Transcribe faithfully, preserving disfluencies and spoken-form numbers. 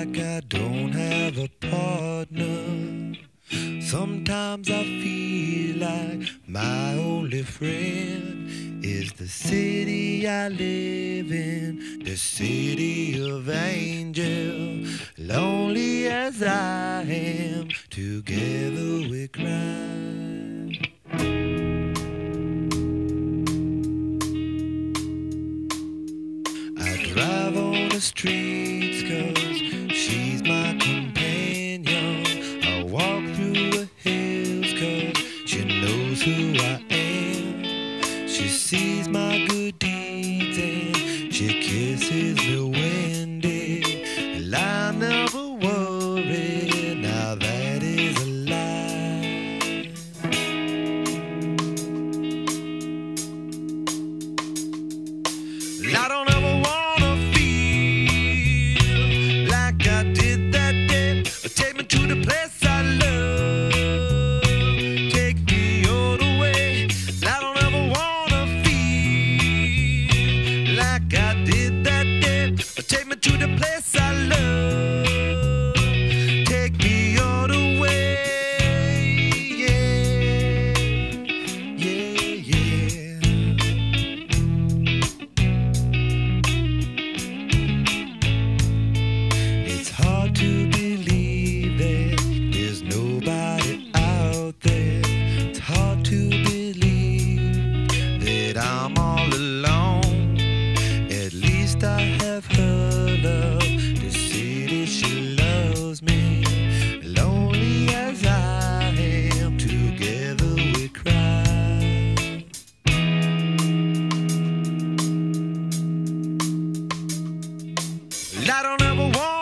like I don't have a partner. Sometimes I feel like my only friend is the city I live in, the city of angels. Lonely as I am, together we cry. I drive on the streets 'cause she's my companion. I walk through the hills 'cause she knows who I am. She sees my good deeds and she kisses me when day. And I never worry, now that is a lie. I don't ever wanna feel like I did that day. Take me to the place I love, take me all the way. I don't ever wanna feel like I did that day. Take me to the place I love, take me all the way. Yeah, yeah, yeah. It's hard to believe that there's nobody out there. It's hard to believe that I'm all alone. At least I have her love. The city, she loves me. Lonely as I am, together we cry. I don't ever want